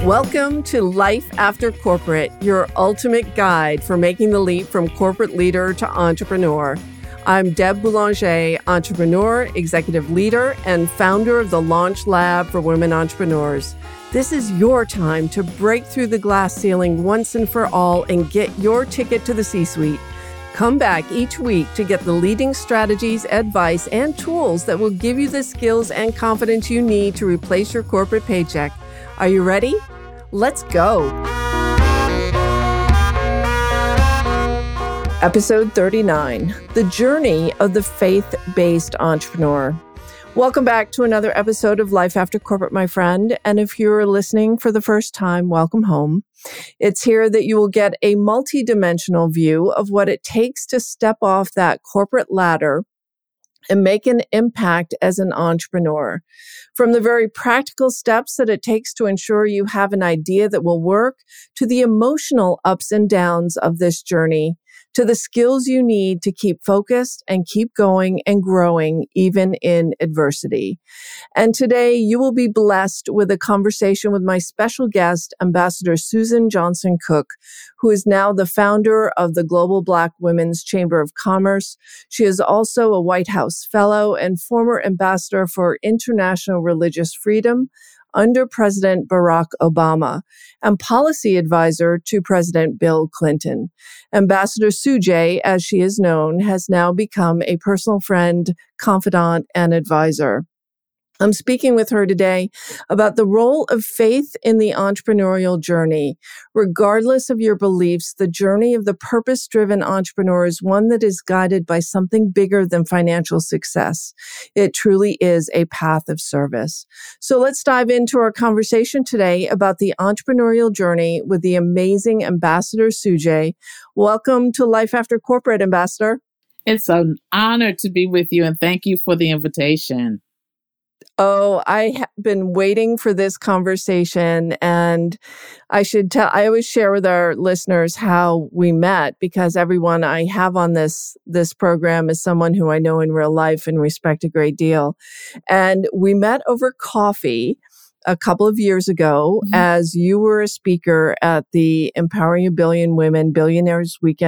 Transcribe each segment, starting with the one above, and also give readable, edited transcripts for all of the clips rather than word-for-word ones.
Welcome to Life After Corporate, your ultimate guide for making the leap from corporate leader to entrepreneur. I'm Deb Boulanger, entrepreneur, executive leader, and founder of the Launch Lab for Women Entrepreneurs. This is your time to break through the glass ceiling once and for all and get your ticket to the C-suite. Come back each week to get the leading strategies, advice, and tools that will give you the skills and confidence you need to replace your corporate paycheck. Are you ready? Let's go. Episode 39, The Journey of the Faith-Based Entrepreneur. Welcome back to another episode of Life After Corporate, my friend. And if you're listening for the first time, welcome home. It's here that you will get a multidimensional view of what it takes to step off that corporate ladder and make an impact as an entrepreneur. From the very practical steps that it takes to ensure you have an idea that will work, to the emotional ups and downs of this journey, to the skills you need to keep focused and keep going and growing even in adversity. And today you will be blessed with a conversation with my special guest, Ambassador Susan Johnson Cook, who is now the founder of the Global Black Women's Chamber of Commerce. She is also a White House Fellow and former Ambassador for International Religious Freedom under President Barack Obama and policy advisor to President Bill Clinton. Ambassador Sujay, as she is known, has now become a personal friend, confidant, and advisor. I'm speaking with her today about the role of faith in the entrepreneurial journey. Regardless of your beliefs, the journey of the purpose-driven entrepreneur is one that is guided by something bigger than financial success. It truly is a path of service. So let's dive into our conversation today about the entrepreneurial journey with the amazing Ambassador Sujay. Welcome to Life After Corporate, Ambassador. It's an honor to be with you, and thank you for the invitation. Oh, I have been waiting for this conversation, and I always share with our listeners how we met, because everyone I have on this program is someone who I know in real life and respect a great deal. And we met over coffee a couple of years ago as you were a speaker at the Empowering a Billion Women Billionaire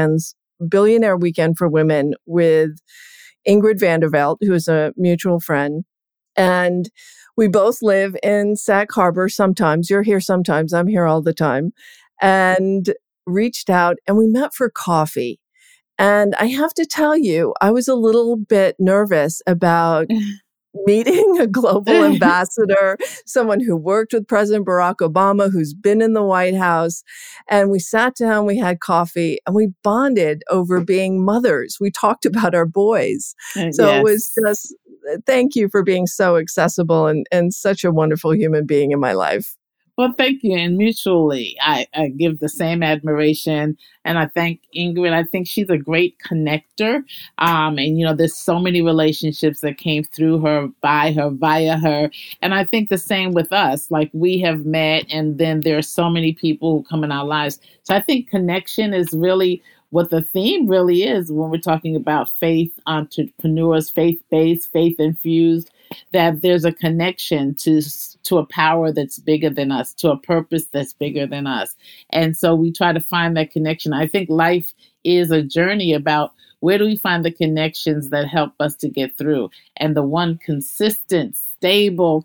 Weekend for Women with Ingrid Vanderveld, who is a mutual friend. And we both live in Sag Harbor sometimes. You're here sometimes. I'm here all the time. And reached out and we met for coffee. And I have to tell you, I was a little bit nervous about meeting a global ambassador, someone who worked with President Barack Obama, who's been in the White House. And we sat down, we had coffee, and we bonded over being mothers. We talked about our boys. So It was just, thank you for being so accessible and such a wonderful human being in my life. Well, thank you. And mutually, I give the same admiration. And I thank Ingrid. I think she's a great connector. And, there's so many relationships that came through her, by her, via her. And I think the same with us. Like, we have met, and then there are so many people who come in our lives. So I think connection is really what the theme really is when we're talking about faith entrepreneurs, faith-based, faith-infused, that there's a connection to a power that's bigger than us, to a purpose that's bigger than us. And so we try to find that connection. I think life is a journey about where do we find the connections that help us to get through. And the one consistent, stable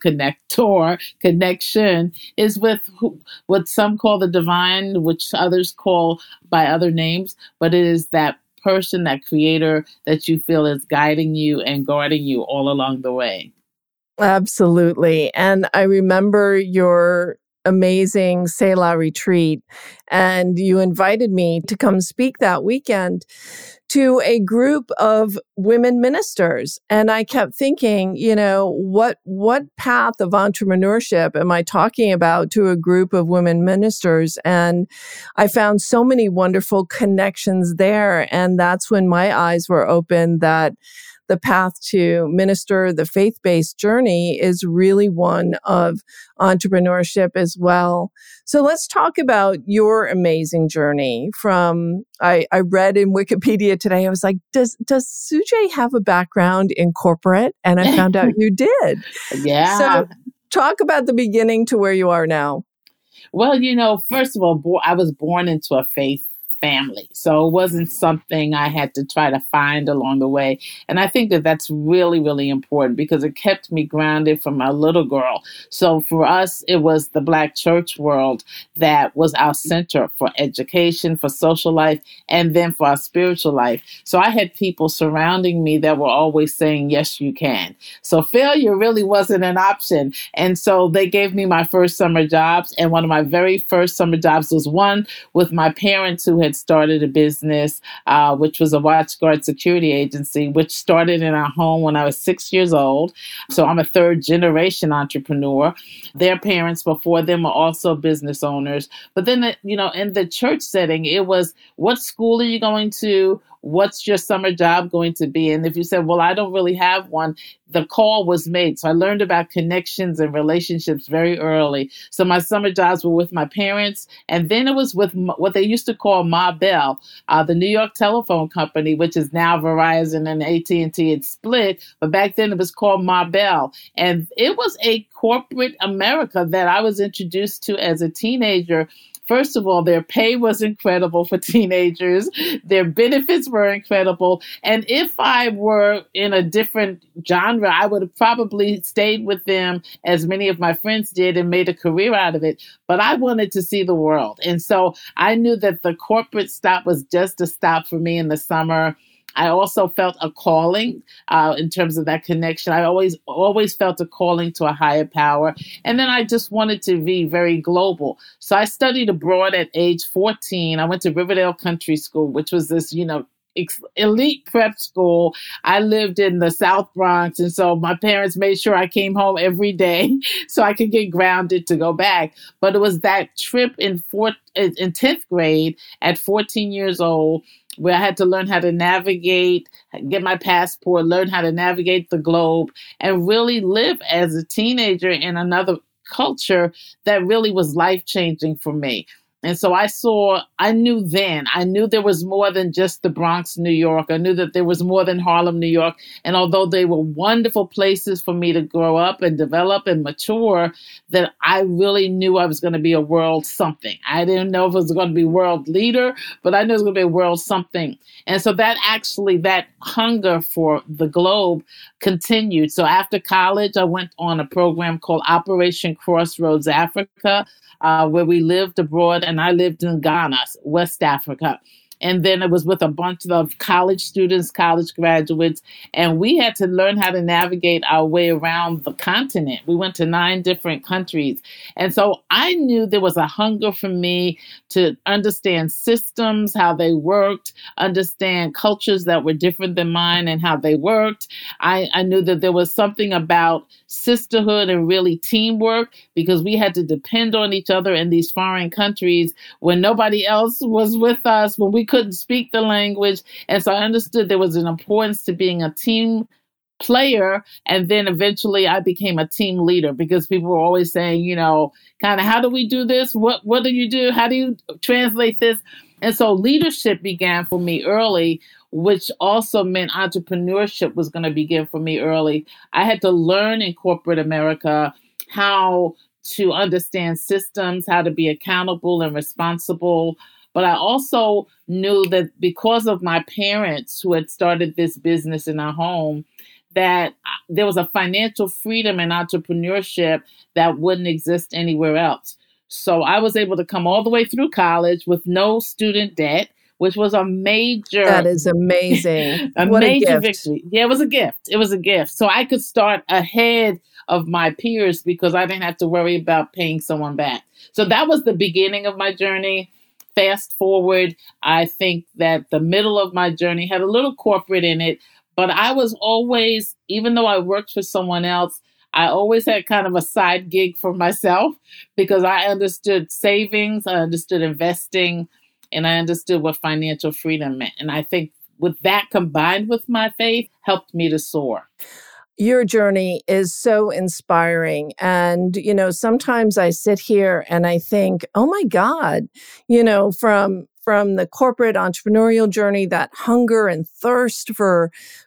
connection is with what some call the divine, which others call by other names, but it is that person, that creator that you feel is guiding you and guarding you all along the way. Absolutely. And I remember your amazing Selah retreat, and you invited me to come speak that weekend to a group of women ministers. And I kept thinking, what path of entrepreneurship am I talking about to a group of women ministers? And I found so many wonderful connections there. And that's when my eyes were opened that the path to minister, the faith-based journey, is really one of entrepreneurship as well. So let's talk about your amazing journey from, I read in Wikipedia today, I was like, does Sujay have a background in corporate? And I found out you did. Yeah. So talk about the beginning to where you are now. Well, first of all, I was born into a faith family. So it wasn't something I had to try to find along the way. And I think that that's really, really important because it kept me grounded from a little girl. So for us, it was the Black church world that was our center for education, for social life, and then for our spiritual life. So I had people surrounding me that were always saying, yes, you can. So failure really wasn't an option. And so they gave me my first summer jobs. And one of my very first summer jobs was one with my parents who had started a business, which was a watch guard security agency, which started in our home when I was 6 years old. So I'm a third generation entrepreneur. Their parents before them were also business owners. But then, in the church setting, it was, what school are you going to? What's your summer job going to be? And if you said, well, I don't really have one, the call was made. So I learned about connections and relationships very early. So my summer jobs were with my parents. And then it was with what they used to call Ma Bell, the New York telephone company, which is now Verizon and AT&T. It's split. But back then it was called Ma Bell. And it was a corporate America that I was introduced to as a teenager. First of all, their pay was incredible for teenagers. Their benefits were incredible. And if I were in a different genre, I would have probably stayed with them as many of my friends did and made a career out of it. But I wanted to see the world. And so I knew that the corporate stop was just a stop for me in the summer. I also felt a calling in terms of that connection. I always felt a calling to a higher power. And then I just wanted to be very global. So I studied abroad at age 14. I went to Riverdale Country School, which was this, elite prep school. I lived in the South Bronx. And so my parents made sure I came home every day so I could get grounded to go back. But it was that trip in 10th grade at 14 years old where I had to learn how to navigate, get my passport, learn how to navigate the globe, and really live as a teenager in another culture that really was life-changing for me. And so I knew there was more than just the Bronx, New York. I knew that there was more than Harlem, New York. And although they were wonderful places for me to grow up and develop and mature, that I really knew I was going to be a world something. I didn't know if it was going to be world leader, but I knew it was going to be a world something. And so that hunger for the globe continued. So after college, I went on a program called Operation Crossroads Africa, where we lived abroad, and I lived in Ghana, West Africa. And then it was with a bunch of college students, college graduates, and we had to learn how to navigate our way around the continent. We went to 9 different countries. And so I knew there was a hunger for me to understand systems, how they worked, understand cultures that were different than mine and how they worked. I knew that there was something about sisterhood and really teamwork because we had to depend on each other in these foreign countries when nobody else was with us, when we couldn't speak the language. And so I understood there was an importance to being a team player. And then eventually I became a team leader because people were always saying, kind of, how do we do this? What do you do? How do you translate this? And so leadership began for me early, which also meant entrepreneurship was going to begin for me early. I had to learn in corporate America how to understand systems, how to be accountable and responsible. But I also knew that because of my parents who had started this business in our home, that there was a financial freedom in entrepreneurship that wouldn't exist anywhere else. So I was able to come all the way through college with no student debt, which was a major... That is amazing. What major victory. Yeah, it was a gift. It was a gift. So I could start ahead of my peers because I didn't have to worry about paying someone back. So that was the beginning of my journey. Fast forward, I think that the middle of my journey had a little corporate in it, but I was always, even though I worked for someone else, I always had kind of a side gig for myself because I understood savings, I understood investing, and I understood what financial freedom meant. And I think with that combined with my faith helped me to soar. Your journey is so inspiring. And, sometimes I sit here and I think, oh my God, from the corporate entrepreneurial journey, that hunger and thirst for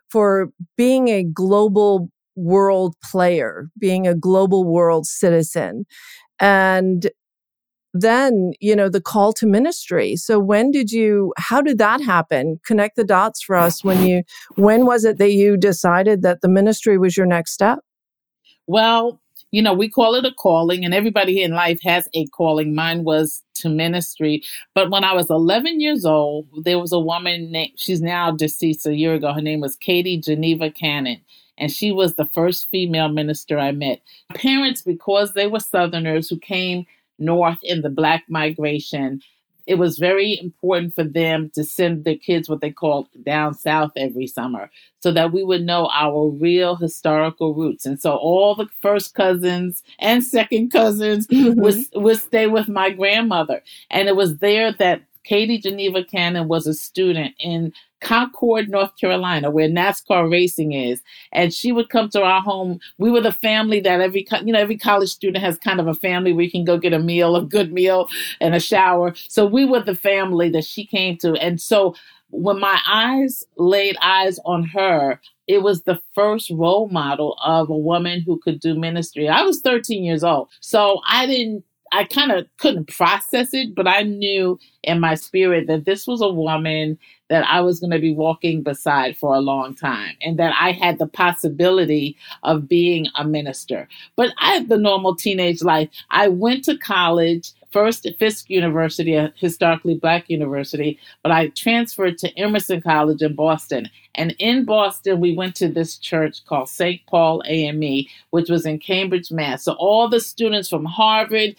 being a global world player, being a global world citizen. And then, the call to ministry. So how did that happen? Connect the dots for us. When was it that you decided that the ministry was your next step? Well, we call it a calling, and everybody in life has a calling. Mine was to ministry. But when I was 11 years old, there was a woman she's now deceased a year ago. Her name was Katie Geneva Cannon. And she was the first female minister I met. Parents, because they were Southerners who came north in the Black migration, it was very important for them to send their kids what they called down south every summer so that we would know our real historical roots. And so all the first cousins and second cousins would stay with my grandmother. And it was there that Katie Geneva Cannon was a student in Concord, North Carolina, where NASCAR racing is. And she would come to our home. We were the family that every college student has kind of a family where you can go get a good meal and a shower. So we were the family that she came to. And so when my eyes laid eyes on her, it was the first role model of a woman who could do ministry. I was 13 years old. So I kind of couldn't process it, but I knew in my spirit that this was a woman that I was going to be walking beside for a long time and that I had the possibility of being a minister. But I had the normal teenage life. I went to college, first at Fisk University, a historically Black university, but I transferred to Emerson College in Boston. And in Boston, we went to this church called St. Paul AME, which was in Cambridge, Mass. So all the students from Harvard,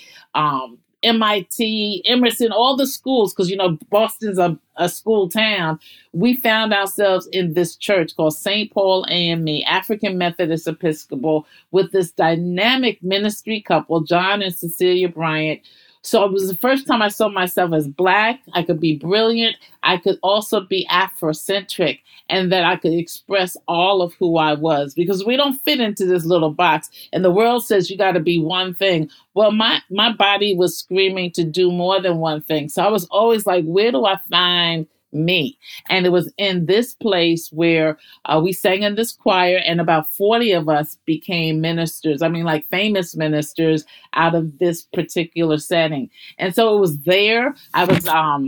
MIT, Emerson, all the schools, because, Boston's a school town, we found ourselves in this church called St. Paul AME, African Methodist Episcopal, with this dynamic ministry couple, John and Cecilia Bryant. So it was the first time I saw myself as Black. I could be brilliant. I could also be Afrocentric, and that I could express all of who I was, because we don't fit into this little box. And the world says you got to be one thing. Well, my body was screaming to do more than one thing. So I was always like, where do I find me? And it was in this place where we sang in this choir, and about 40 of us became ministers. I mean, like famous ministers out of this particular setting. And so it was there. I was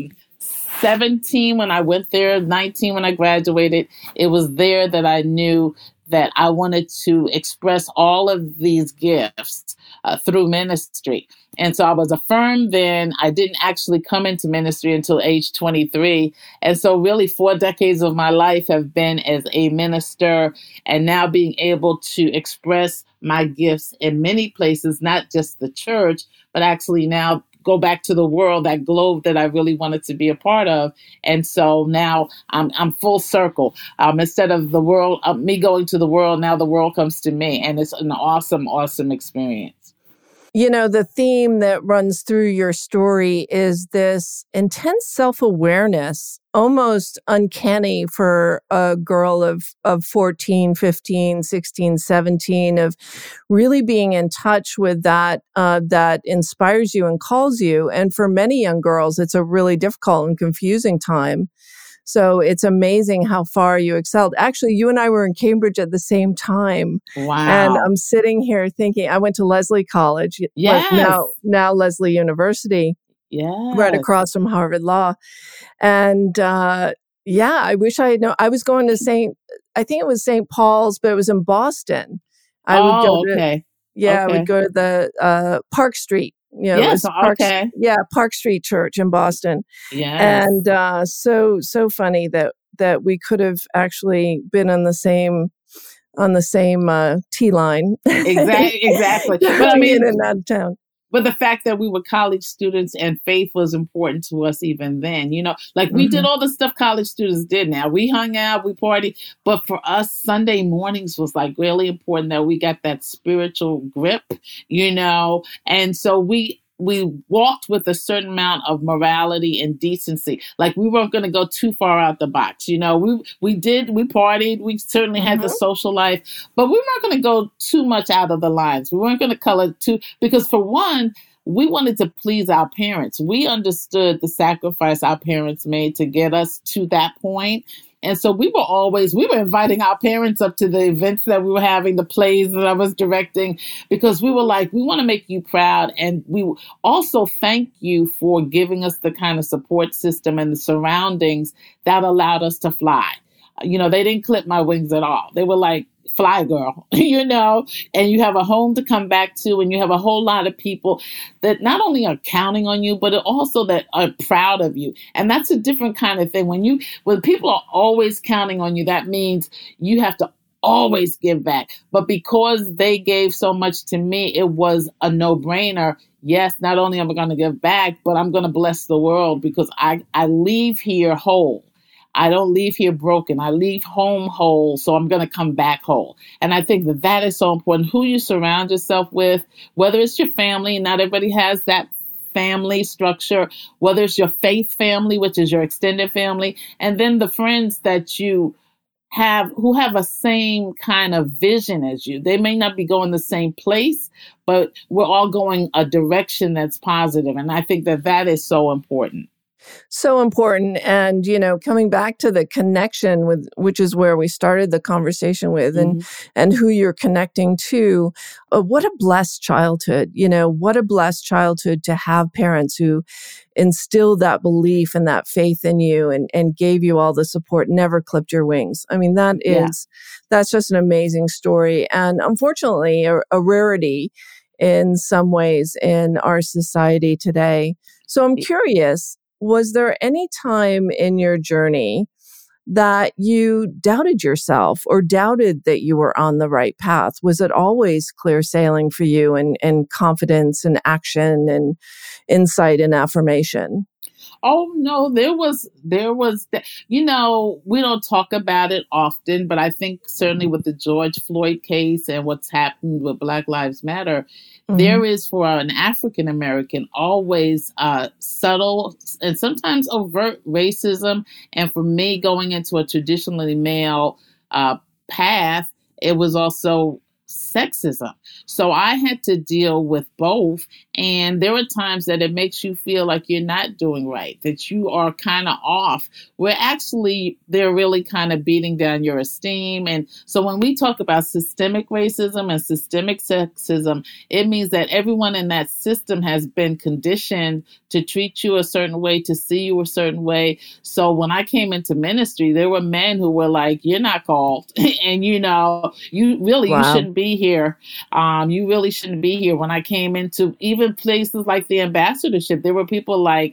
17 when I went there, 19 when I graduated. It was there that I knew that I wanted to express all of these gifts through ministry. And so I was affirmed then. I didn't actually come into ministry until age 23. And so really 4 decades of my life have been as a minister, and now being able to express my gifts in many places, not just the church, but actually now go back to the world, that globe that I really wanted to be a part of. And so now I'm full circle. Instead of the world, me going to the world, now the world comes to me. And it's an awesome, awesome experience. The theme that runs through your story is this intense self-awareness, almost uncanny for a girl of 14, 15, 16, 17, of really being in touch with that inspires you and calls you. And for many young girls, it's a really difficult and confusing time. So it's amazing how far you excelled. Actually, you and I were in Cambridge at the same time. Wow. And I'm sitting here thinking, I went to Lesley College, yes. now Lesley University, yes. right across from Harvard Law. And I wish I had known. I was going to I think it was St. Paul's, but it was in Boston. I would go to the Park Street. Yes, okay. Park Street Church in Boston. Yes. And so funny that we could have actually been on the same T line. Exactly. But I mean, in and out of town. But the fact that we were college students and faith was important to us even then, we did all the stuff college students did now. We hung out, we partied. But for us, Sunday mornings was like really important that we got that spiritual grip, And so we walked with a certain amount of morality and decency. Like we weren't going to go too far out the box. We partied. We certainly had the social life, but we weren't going to go too much out of the lines. We weren't going to color too, because for one, we wanted to please our parents. We understood the sacrifice our parents made to get us to that point. And so we were inviting our parents up to the events that we were having, the plays that I was directing, because we were like, we want to make you proud. And we also thank you for giving us the kind of support system and the surroundings that allowed us to fly. They didn't clip my wings at all. They were like, fly girl, and you have a home to come back to, and you have a whole lot of people that not only are counting on you, but also that are proud of you. And that's a different kind of thing. When people are always counting on you, that means you have to always give back. But because they gave so much to me, it was a no-brainer. Yes, not only am I going to give back, but I'm going to bless the world, because I leave here whole. I don't leave here broken. I leave home whole, so I'm going to come back whole. And I think that is so important. Who you surround yourself with, whether it's your family, not everybody has that family structure, whether it's your faith family, which is your extended family, and then the friends that you have who have a same kind of vision as you. They may not be going the same place, but we're all going a direction that's positive. And I think that is so important. So important. And, coming back to the connection which is where we started the conversation with, and who you're connecting to, what a blessed childhood, what a blessed childhood to have parents who instilled that belief and that faith in you and gave you all the support, never clipped your wings. I mean, that's just an amazing story. And unfortunately, a rarity in some ways in our society today. So I'm curious, was there any time in your journey that you doubted yourself or doubted that you were on the right path? Was it always clear sailing for you and confidence and action and insight and affirmation? Oh, no, there was, we don't talk about it often, but I think certainly with the George Floyd case and what's happened with Black Lives Matter, there is for an African American always subtle and sometimes overt racism. And for me, going into a traditionally male path, it was also sexism. So I had to deal with both. And there are times that it makes you feel like you're not doing right, that you are kind of off, where actually they're really kind of beating down your esteem. And so when we talk about systemic racism and systemic sexism, it means that everyone in that system has been conditioned to treat you a certain way, to see you a certain way. So when I came into ministry, there were men who were like, you're not called. And, you shouldn't be here. You really shouldn't be here. When I came into even places like the ambassadorship, there were people like,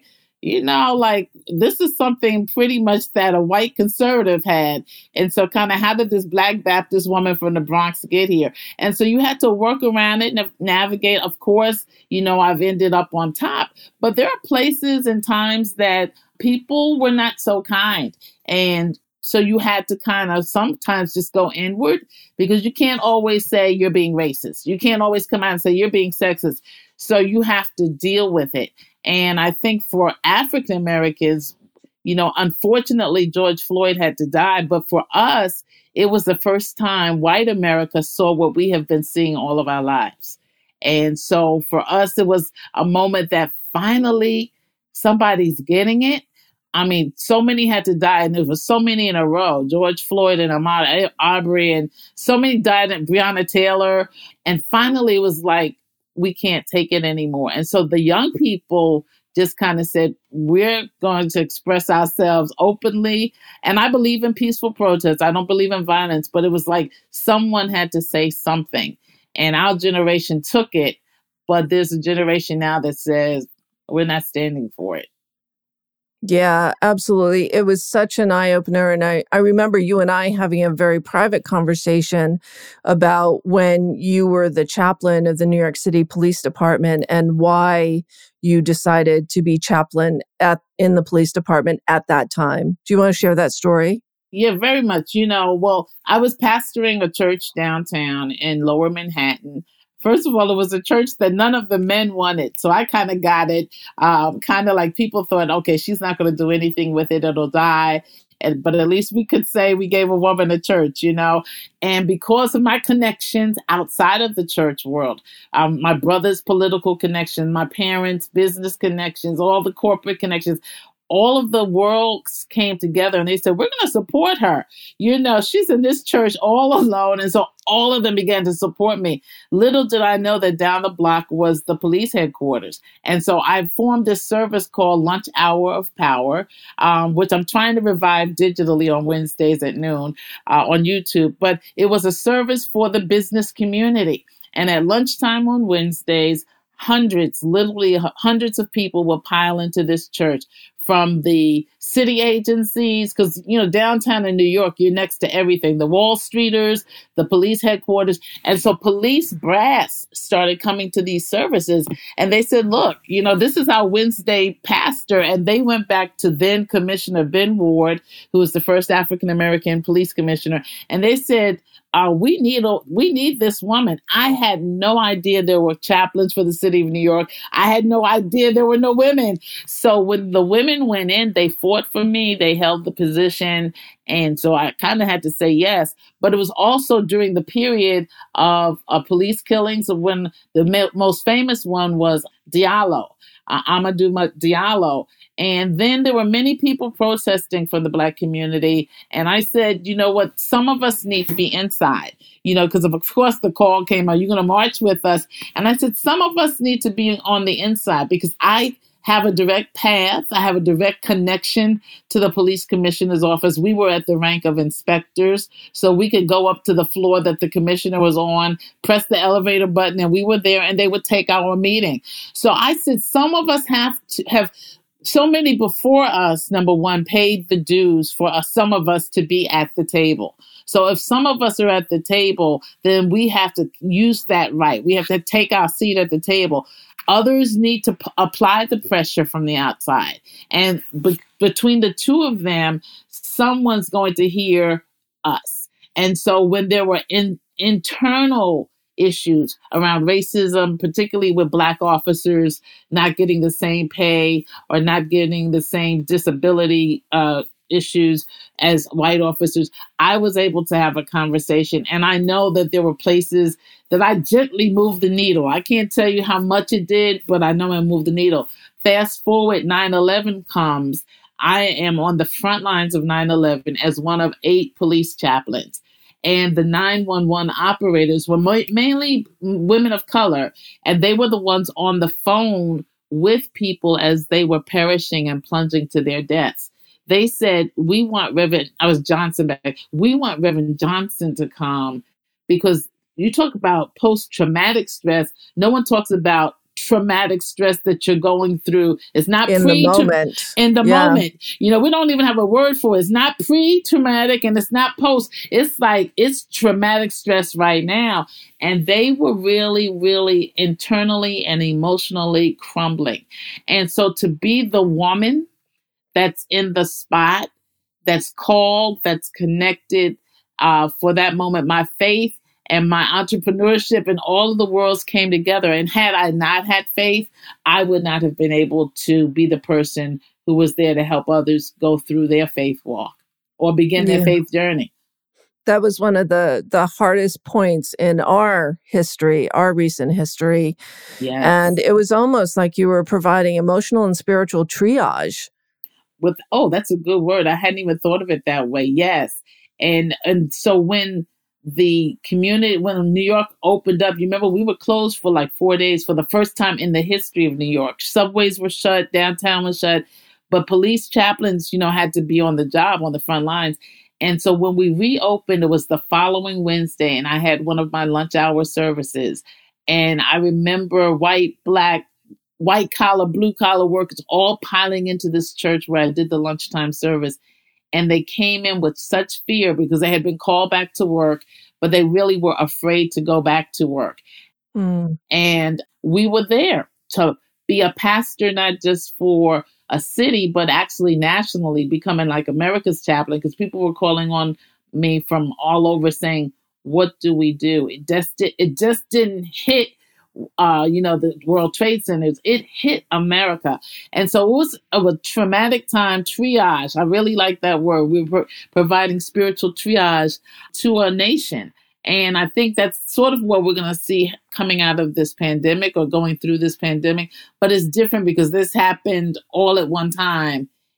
this is something pretty much that a white conservative had. And so kind of how did this Black Baptist woman from the Bronx get here? And so you had to work around it and navigate. Of course, I've ended up on top. But there are places and times that people were not so kind. And so you had to kind of sometimes just go inward, because you can't always say you're being racist. You can't always come out and say you're being sexist. So you have to deal with it. And I think for African Americans, unfortunately, George Floyd had to die. But for us, it was the first time white America saw what we have been seeing all of our lives. And so for us, it was a moment that finally somebody's getting it. I mean, so many had to die, and there was so many in a row. George Floyd and Ahmaud Arbery, and so many died, and Breonna Taylor. And finally, it was like, we can't take it anymore. And so the young people just kind of said, we're going to express ourselves openly. And I believe in peaceful protests. I don't believe in violence, but it was like someone had to say something. And our generation took it, but there's a generation now that says, we're not standing for it. Yeah, absolutely. It was such an eye-opener. And I remember you and I having a very private conversation about when you were the chaplain of the New York City Police Department and why you decided to be chaplain in the police department at that time. Do you want to share that story? Yeah, very much. Well, I was pastoring a church downtown in Lower Manhattan. First of all, it was a church that none of the men wanted. So I kind of got it. Kind of like people thought, okay, she's not going to do anything with it. It'll die. But at least we could say we gave a woman a church, And because of my connections outside of the church world, my brother's political connections, my parents' business connections, all the corporate connections, all of the worlds came together and they said, we're going to support her. She's in this church all alone. And so all of them began to support me. Little did I know that down the block was the police headquarters. And so I formed this service called Lunch Hour of Power, which I'm trying to revive digitally on Wednesdays at noon on YouTube. But it was a service for the business community. And at lunchtime on Wednesdays, literally hundreds of people will pile into this church from the city agencies, because, downtown in New York, you're next to everything, the Wall Streeters, the police headquarters. And so police brass started coming to these services and they said, look, this is our Wednesday pastor. And they went back to then Commissioner Ben Ward, who was the first African-American police commissioner. And they said, we need this woman. I had no idea there were chaplains for the city of New York. I had no idea there were no women. So when the women went in, they fought for me. They held the position. And so I kind of had to say yes. But it was also during the period of police killings, when the most famous one was Diallo, Amadou Diallo. And then there were many people protesting from the Black community. And I said, you know what, some of us need to be inside, because of course the call came out, you're going to march with us. And I said, some of us need to be on the inside because I have a direct path. I have a direct connection to the police commissioner's office. We were at the rank of inspectors, so we could go up to the floor that the commissioner was on, press the elevator button, and we were there and they would take our meeting. So I said, some of us have so many before us, number one, paid the dues for some of us to be at the table. So if some of us are at the table, then we have to use that right. We have to take our seat at the table. Others need to apply the pressure from the outside. And between the two of them, someone's going to hear us. And so when there were internal issues around racism, particularly with Black officers not getting the same pay or not getting the same disability issues as white officers, I was able to have a conversation. And I know that there were places that I gently moved the needle. I can't tell you how much it did, but I know I moved the needle. Fast forward, 9/11 comes. I am on the front lines of 9/11 as one of 8 police chaplains. And the 911 operators were mainly women of color. And they were the ones on the phone with people as they were perishing and plunging to their deaths. They said, we want Reverend Johnson to come, because you talk about post-traumatic stress. No one talks about traumatic stress that you're going through. It's not in the moment. In the moment. We don't even have a word for it. It's not pre-traumatic and it's not post. It's like, it's traumatic stress right now. And they were really, really internally and emotionally crumbling. And so to be the woman that's in the spot, that's called, that's connected for that moment, my faith and my entrepreneurship and all of the worlds came together. And had I not had faith, I would not have been able to be the person who was there to help others go through their faith walk or begin their faith journey. That was one of the hardest points in our history, our recent history. Yes. And it was almost like you were providing emotional and spiritual triage. That's a good word. I hadn't even thought of it that way. Yes. And so when when New York opened up, you remember we were closed for like 4 days for the first time in the history of New York. Subways were shut, downtown was shut, but police chaplains, had to be on the job on the front lines. And so when we reopened, it was the following Wednesday, and I had one of my lunch hour services. And I remember white, black, white collar, blue collar workers all piling into this church where I did the lunchtime service. And they came in with such fear because they had been called back to work, but they really were afraid to go back to work. And we were there to be a pastor, not just for a city, but actually nationally, becoming like America's chaplain, because people were calling on me from all over saying, what do we do? It just didn't hit the World Trade Centers. It hit America. And so it was a traumatic time, triage. I really like that word. We were providing spiritual triage to a nation. And I think that's sort of what we're going to see coming out of this pandemic or going through this pandemic. But it's different because this happened all at one time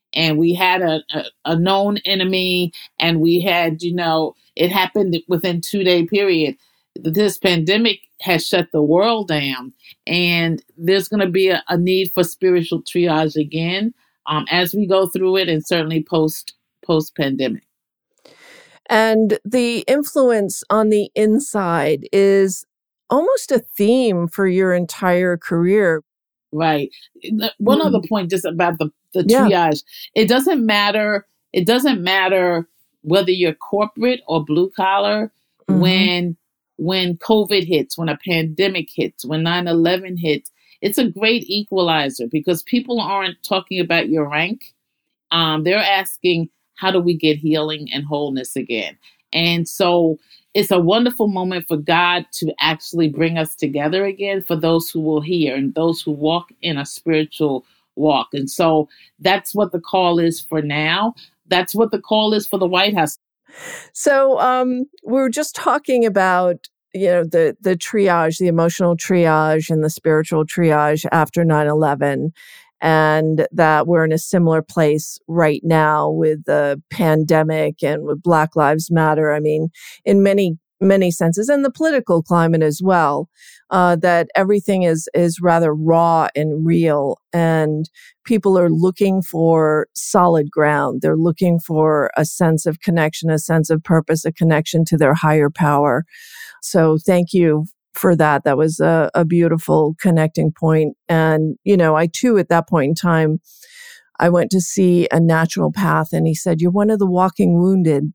and we had a known enemy, and we had, it happened within 2 day period. This pandemic has shut the world down, and there's going to be a need for spiritual triage again, as we go through it, and certainly post pandemic. And the influence on the inside is almost a theme for your entire career. Right. One other point just about the Yeah. triage. It doesn't matter. It doesn't matter whether you're corporate or blue collar. Mhm. When COVID hits, when a pandemic hits, when 9/11 hits, it's a great equalizer because people aren't talking about your rank. They're asking, how do we get healing and wholeness again? And so it's a wonderful moment for God to actually bring us together again for those who will hear and those who walk in a spiritual walk. And so that's what the call is for now. That's what the call is for the White House. So we were just talking about, the triage, the emotional triage and the spiritual triage after 9/11, and that we're in a similar place right now with the pandemic and with Black Lives Matter. I mean, in many senses, and the political climate as well, that everything is rather raw and real, and people are looking for solid ground. They're looking for a sense of connection, a sense of purpose, a connection to their higher power. So thank you for that. That was a beautiful connecting point. And, I too, at that point in time, I went to see a naturopath, and he said, "You're one of the walking wounded."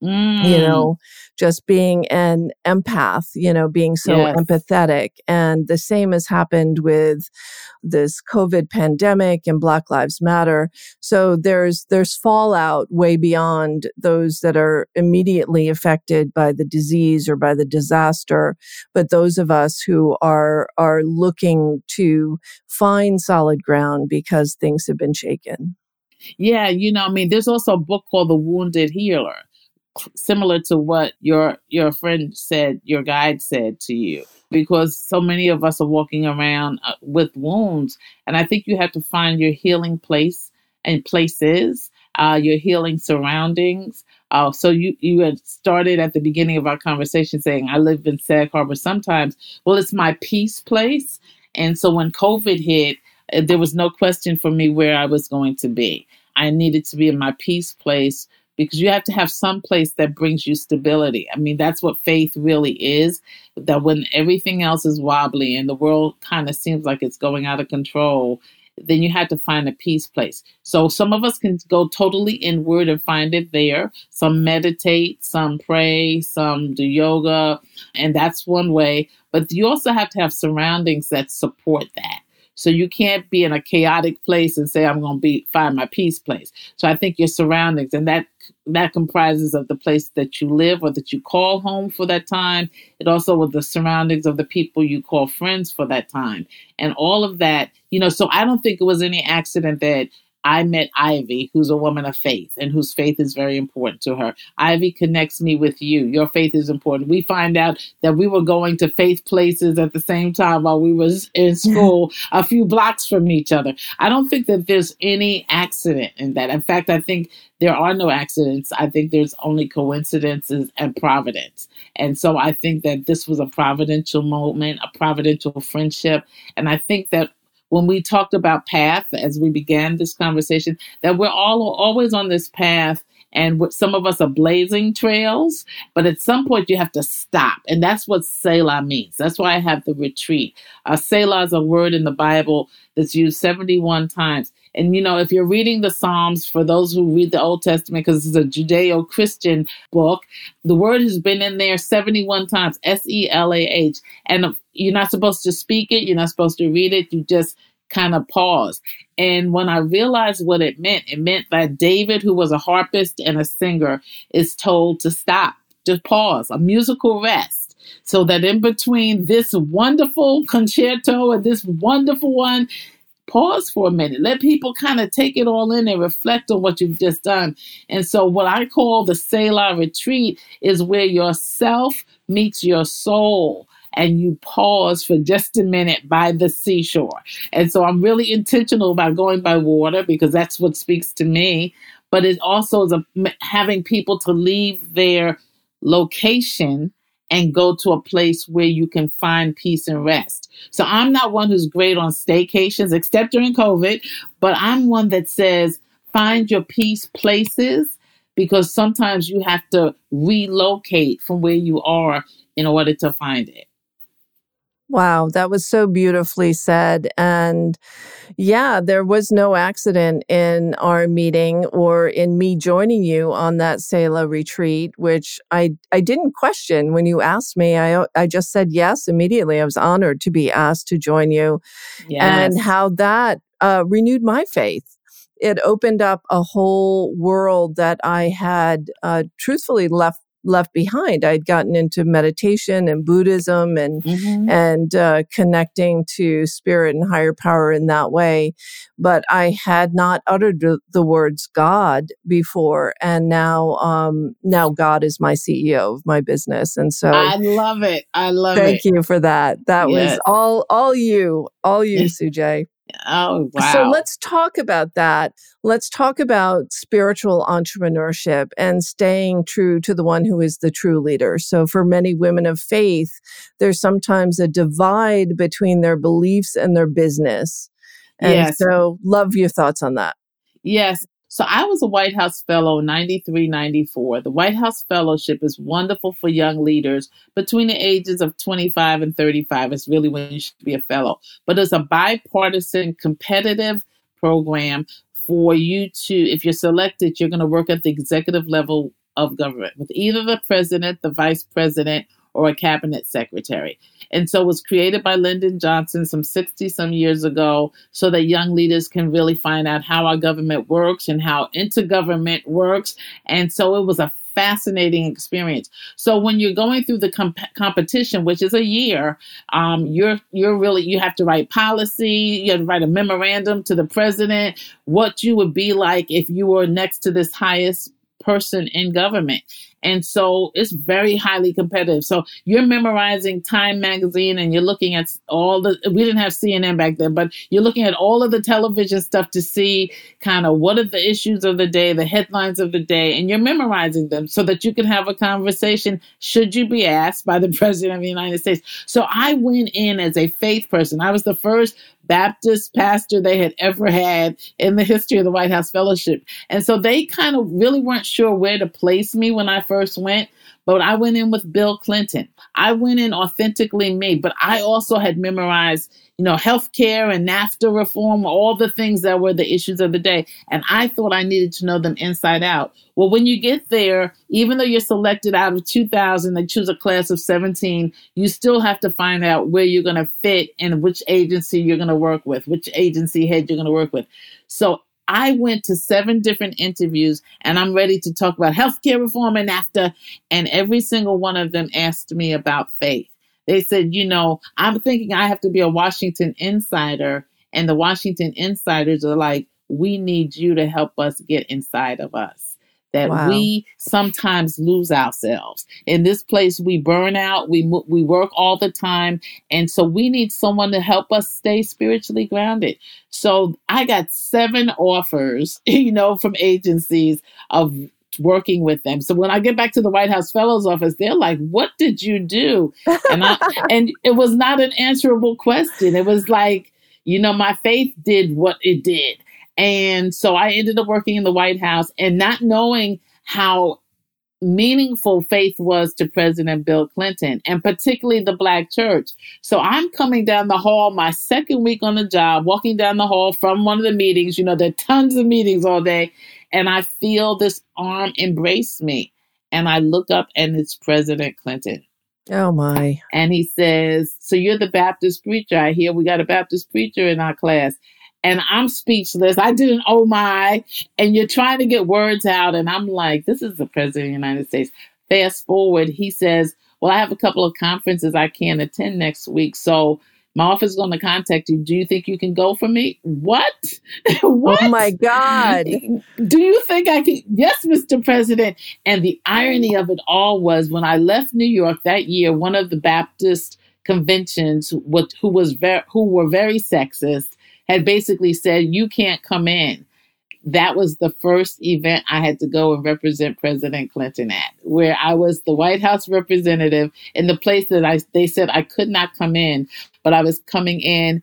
Just being an empath, being so Yes. empathetic. And the same has happened with this COVID pandemic and Black Lives Matter. So there's fallout way beyond those that are immediately affected by the disease or by the disaster. But those of us who are looking to find solid ground because things have been shaken. Yeah, there's also a book called The Wounded Healer, similar to what your friend said, your guide said to you, because so many of us are walking around with wounds, and I think you have to find your healing place and places, your healing surroundings. So you had started at the beginning of our conversation saying, I live in Sag Harbor sometimes. Well, it's my peace place. And so when COVID hit, there was no question for me where I was going to be. I needed to be in my peace place, because you have to have some place that brings you stability. I mean, that's what faith really is, that when everything else is wobbly and the world kind of seems like it's going out of control, then you have to find a peace place. So some of us can go totally inward and find it there. Some meditate, some pray, some do yoga, and that's one way. But you also have to have surroundings that support that. So you can't be in a chaotic place and say, I'm going to find my peace place. So I think your surroundings, and that comprises of the place that you live or that you call home for that time. It also with the surroundings of the people you call friends for that time. And all of that, so I don't think it was any accident that I met Ivy, who's a woman of faith and whose faith is very important to her. Ivy connects me with you. Your faith is important. We find out that we were going to faith places at the same time while we was in school, a few blocks from each other. I don't think that there's any accident in that. In fact, I think there are no accidents. I think there's only coincidences and providence. And so I think that this was a providential moment, a providential friendship. And I think that when we talked about path, as we began this conversation, that we're all always on this path, and some of us are blazing trails, but at some point you have to stop. And that's what Selah means. That's why I have the retreat. Selah is a word in the Bible that's used 71 times. And, if you're reading the Psalms, for those who read the Old Testament, because it's a Judeo-Christian book, the word has been in there 71 times, Selah. And you're not supposed to speak it. You're not supposed to read it. You just kind of pause. And when I realized what it meant that David, who was a harpist and a singer, is told to stop, just pause, a musical rest, so that in between this wonderful concerto and this wonderful one, pause for a minute. Let people kind of take it all in and reflect on what you've just done. And so what I call the Selah retreat is where your self meets your soul. and you pause for just a minute by the seashore. And so I'm really intentional about going by water because that's what speaks to me. But it also is having people to leave their location and go to a place where you can find peace and rest. So I'm not one who's great on staycations, except during COVID, but I'm one that says, find your peace places, because sometimes you have to relocate from where you are in order to find it. Wow, that was so beautifully said. And yeah, there was no accident in our meeting or in me joining you on that Selah retreat, which I didn't question when you asked me. I just said yes immediately. I was honored to be asked to join you. Yes. And how that renewed my faith. It opened up a whole world that I had truthfully left behind. I'd gotten into meditation and Buddhism and connecting to spirit and higher power in that way, but I had not uttered the words God before. And now God is my CEO of my business, and so I love it. Thank you for that. That was all you, Sujay. Oh, wow. So let's talk about that. Let's talk about spiritual entrepreneurship and staying true to the one who is the true leader. So for many women of faith, there's sometimes a divide between their beliefs and their business. And so love your thoughts on that. Yes. So I was a White House Fellow 93, 94. The White House Fellowship is wonderful for young leaders between the ages of 25 and 35. It's really when you should be a fellow. But it's a bipartisan, competitive program for you to, if you're selected, you're going to work at the executive level of government with either the president, the vice president, or a cabinet secretary. And so it was created by Lyndon Johnson some 60-some years ago so that young leaders can really find out how our government works and how intergovernment works. And so it was a fascinating experience. So when you're going through the competition, which is a year, you have to write policy, you have to write a memorandum to the president, what you would be like if you were next to this highest person in government. And so it's very highly competitive. So you're memorizing Time magazine and you're looking at we didn't have CNN back then, but you're looking at all of the television stuff to see kind of what are the issues of the day, the headlines of the day, and you're memorizing them so that you can have a conversation should you be asked by the president of the United States. So I went in as a faith person. I was the first Baptist pastor they had ever had in the history of the White House Fellowship. And so they kind of really weren't sure where to place me when I first went, but I went in with Bill Clinton. I went in authentically me, but I also had memorized, healthcare and NAFTA reform, all the things that were the issues of the day. And I thought I needed to know them inside out. Well, when you get there, even though you're selected out of 2,000, they choose a class of 17, you still have to find out where you're going to fit and which agency you're going to work with, which agency head you're going to work with. So I went to 7 different interviews and I'm ready to talk about healthcare reform and NAFTA. And every single one of them asked me about faith. They said, I'm thinking I have to be a Washington insider. And the Washington insiders are like, we need you to help us get inside of us. That we sometimes lose ourselves. In this place, we burn out, we work all the time. And so we need someone to help us stay spiritually grounded. So I got 7 offers, from agencies of working with them. So when I get back to the White House Fellows Office, they're like, what did you do? And it was not an answerable question. It was like, my faith did what it did. And so I ended up working in the White House and not knowing how meaningful faith was to President Bill Clinton and particularly the Black church. So I'm coming down the hall, my second week on the job, walking down the hall from one of the meetings, there are tons of meetings all day. And I feel this arm embrace me. And I look up and it's President Clinton. Oh, my. And he says, so you're the Baptist preacher. I hear we got a Baptist preacher in our class. And I'm speechless. I did an oh my. And you're trying to get words out. And I'm like, this is the President of the United States. Fast forward, he says, well, I have a couple of conferences I can't attend next week. So my office is going to contact you. Do you think you can go for me? What? What? Oh, my God. Do you think I can? Yes, Mr. President. And the irony of it all was when I left New York that year, one of the Baptist conventions who were very sexist had basically said, you can't come in. That was the first event I had to go and represent President Clinton at, where I was the White House representative in the place that they said I could not come in, but I was coming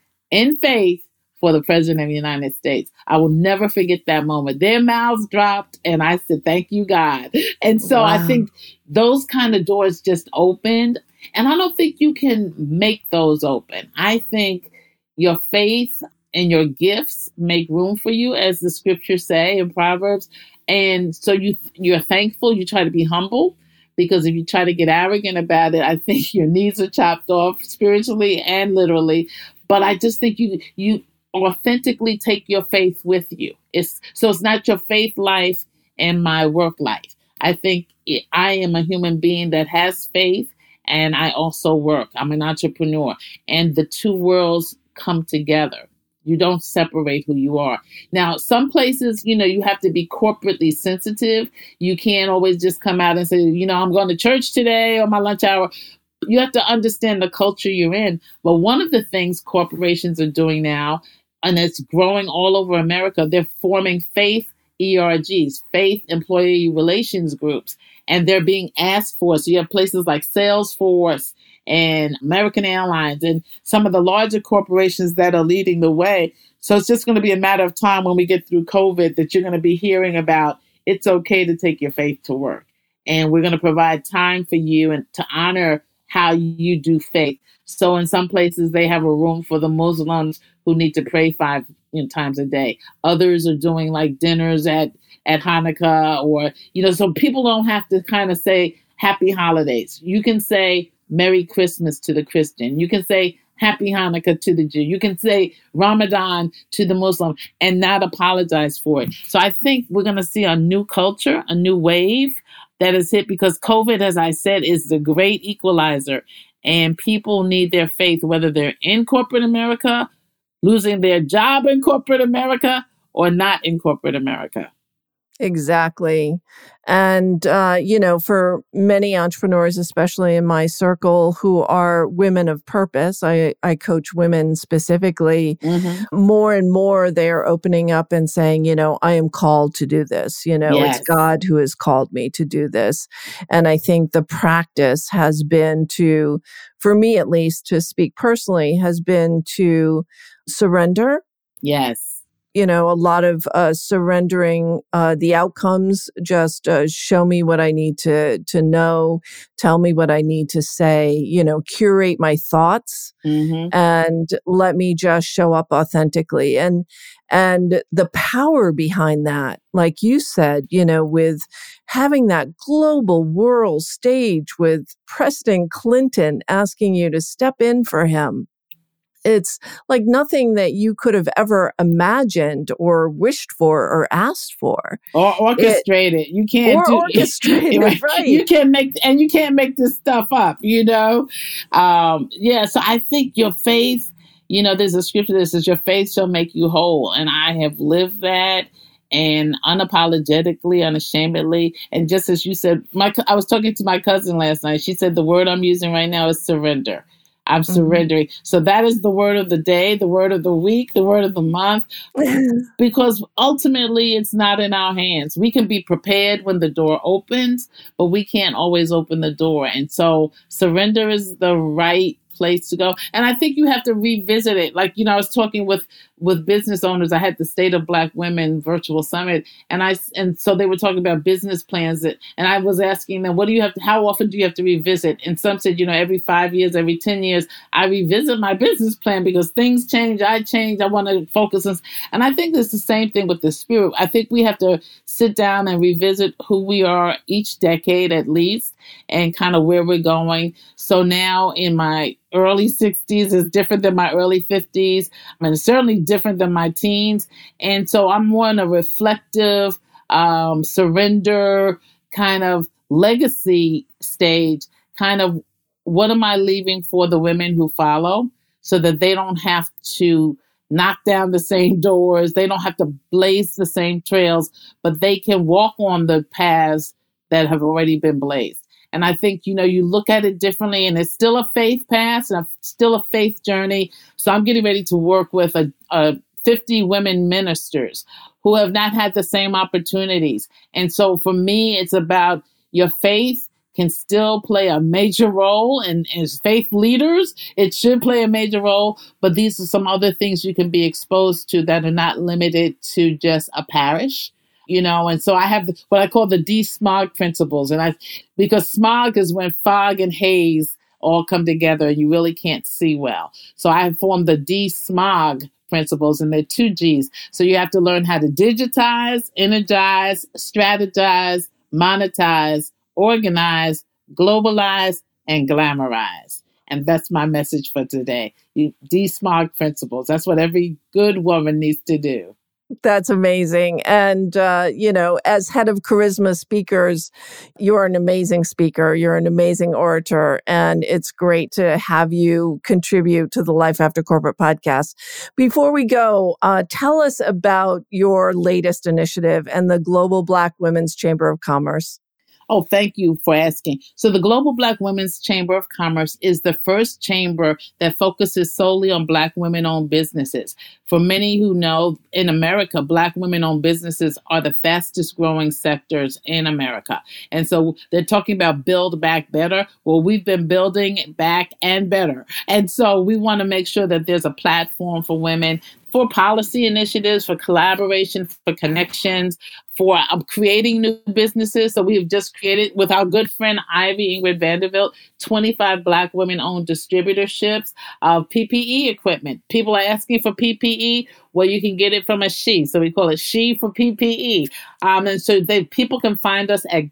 in faith for the President of the United States. I will never forget that moment. Their mouths dropped and I said, thank you, God. And so I think those kind of doors just opened, and I don't think you can make those open. I think your faith and your gifts make room for you, as the scriptures say in Proverbs. And so you're thankful. You try to be humble, because if you try to get arrogant about it, I think your knees are chopped off spiritually and literally. But I just think you authentically take your faith with you. It's not your faith life and my work life. I think I am a human being that has faith, and I also work. I'm an entrepreneur, and the two worlds come together. You don't separate who you are. Now, some places, you have to be corporately sensitive. You can't always just come out and say, I'm going to church today or my lunch hour. You have to understand the culture you're in. But one of the things corporations are doing now, and it's growing all over America, they're forming faith ERGs, faith employee relations groups, and they're being asked for. So you have places like Salesforce and American Airlines and some of the larger corporations that are leading the way. So it's just going to be a matter of time when we get through COVID that you're going to be hearing about it's okay to take your faith to work. And we're going to provide time for you and to honor how you do faith. So in some places, they have a room for the Muslims who need to pray 5 times a day. Others are doing like dinners at Hanukkah, or, so people don't have to kind of say happy holidays. You can say Merry Christmas to the Christian. You can say Happy Hanukkah to the Jew. You can say Ramadan to the Muslim and not apologize for it. So I think we're going to see a new culture, a new wave that is hit, because COVID, as I said, is the great equalizer. And people need their faith, whether they're in corporate America, losing their job in corporate America, or not in corporate America. Exactly. And, for many entrepreneurs, especially in my circle, who are women of purpose, I coach women specifically, more and more they are opening up and saying, I am called to do this. It's God who has called me to do this. And I think the practice has been for me at least, to speak personally, has been to surrender. Yes. A lot of surrendering the outcomes, just show me what I need to know, tell me what I need to say, curate my thoughts, and let me just show up authentically. And the power behind that, like you said, with having that global world stage with President Clinton asking you to step in for him. It's like nothing that you could have ever imagined or wished for or asked for. Or orchestrated. You can't orchestrated, right. You can't make this stuff up, So I think your faith, there's a scripture that says your faith shall make you whole. And I have lived that, and unapologetically, unashamedly. And just as you said, I was talking to my cousin last night. She said the word I'm using right now is surrender. I'm surrendering. So that is the word of the day, the word of the week, the word of the month, because ultimately it's not in our hands. We can be prepared when the door opens, but we can't always open the door. And so surrender is the right place to go. And I think you have to revisit it. Like, I was talking with business owners. I had the State of Black Women virtual summit, and so they were talking about business plans, and I was asking them, how often do you have to revisit? And some said, every 5 years, every 10 years, I revisit my business plan because things change. I change. I want to focus on, and I think it's the same thing with the spirit. I think we have to sit down and revisit who we are each decade at least, and kind of where we're going. So now in my early 60s is different than my early 50s. It's certainly different than my teens. And so I'm more in a reflective, surrender kind of legacy stage, kind of what am I leaving for the women who follow, so that they don't have to knock down the same doors. They don't have to blaze the same trails, but they can walk on the paths that have already been blazed. And I think, you look at it differently, and it's still a faith path and still a faith journey. So I'm getting ready to work with 50 women ministers who have not had the same opportunities. And so for me, it's about your faith can still play a major role, and as faith leaders, it should play a major role. But these are some other things you can be exposed to that are not limited to just a parish, And so I have what I call the de-smog principles, because smog is when fog and haze all come together and you really can't see well. So I have formed the de-smog principles, and they're 2 G's. So you have to learn how to digitize, energize, strategize, monetize, organize, globalize, and glamorize. And that's my message for today. De-smog principles. That's what every good woman needs to do. That's amazing. And, as head of Charisma Speakers, you're an amazing speaker. You're an amazing orator. And it's great to have you contribute to the Life After Corporate podcast. Before we go, tell us about your latest initiative and the Global Black Women's Chamber of Commerce. Oh, thank you for asking. So the Global Black Women's Chamber of Commerce is the first chamber that focuses solely on Black women-owned businesses. For many who know, in America, Black women-owned businesses are the fastest growing sectors in America. And so they're talking about build back better. Well, we've been building back and better. And so we want to make sure that there's a platform for women, for policy initiatives, for collaboration, for connections, for creating new businesses. So we've just created, with our good friend Ivy Ingrid Vanderbilt, 25 Black women-owned distributorships of PPE equipment. People are asking for PPE. Well, you can get it from a she. So we call it She for PPE. And so people can find us at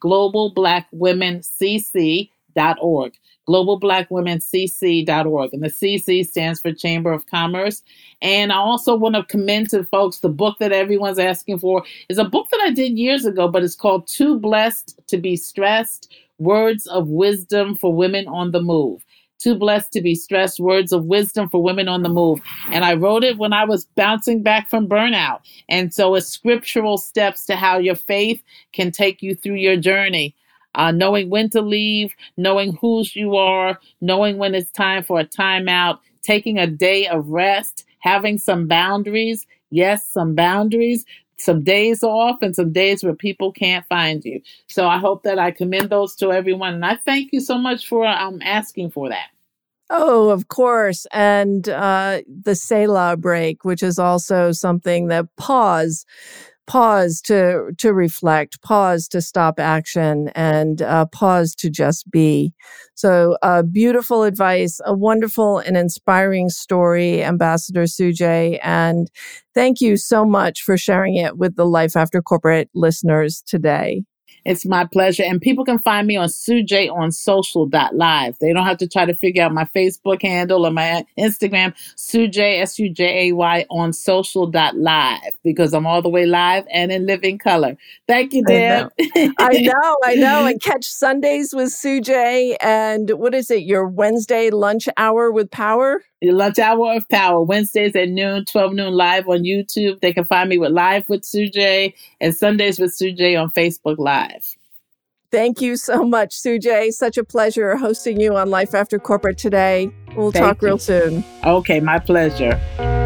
globalblackwomencc.org. globalblackwomencc.org. And the CC stands for Chamber of Commerce. And I also want to commend to folks the book that everyone's asking for. Is a book that I did years ago, but it's called Too Blessed to Be Stressed, Words of Wisdom for Women on the Move. Too Blessed to Be Stressed, Words of Wisdom for Women on the Move. And I wrote it when I was bouncing back from burnout. And so it's scriptural steps to how your faith can take you through your journey. Knowing when to leave, knowing whose you are, knowing when it's time for a timeout, taking a day of rest, having some boundaries. Yes, some boundaries, some days off and some days where people can't find you. So I hope that I commend those to everyone. And I thank you so much for asking for that. Oh, of course. And the Selah break, which is also something that pause to reflect, pause to stop action, and pause to just be. So beautiful advice, a wonderful and inspiring story, Ambassador Sujay. And thank you so much for sharing it with the Life After Corporate listeners today. It's my pleasure. And people can find me on sujayonsocial.live. They don't have to try to figure out my Facebook handle or my Instagram, Sujay, Sujay on social.live, because I'm all the way live and in living color. Thank you, Deb. I know. And catch Sundays with Sujay. And what is it, your Wednesday lunch hour with Power? Your lunch hour of Power, Wednesdays at noon, 12 noon live on YouTube. They can find me with Live with Sujay and Sundays with Sujay on Facebook Live. Thank you so much, Sujay. Such a pleasure hosting you on Life After Corporate today. We'll talk real soon. Okay, my pleasure.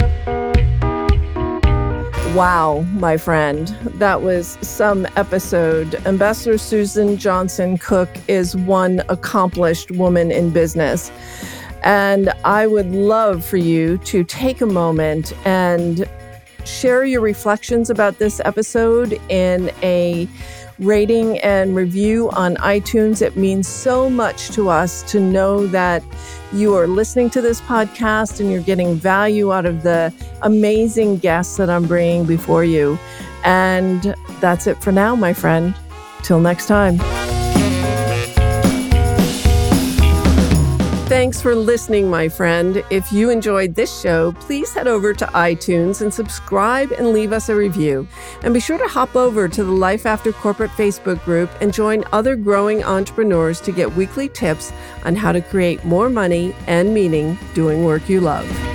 Wow, my friend, that was some episode. Ambassador Susan Johnson Cook is one accomplished woman in business. And I would love for you to take a moment and share your reflections about this episode in a rating and review on iTunes. It means so much to us to know that you are listening to this podcast and you're getting value out of the amazing guests that I'm bringing before you. And that's it for now, my friend. Till next time. Thanks for listening, my friend. If you enjoyed this show, please head over to iTunes and subscribe and leave us a review. And be sure to hop over to the Life After Corporate Facebook group and join other growing entrepreneurs to get weekly tips on how to create more money and meaning doing work you love.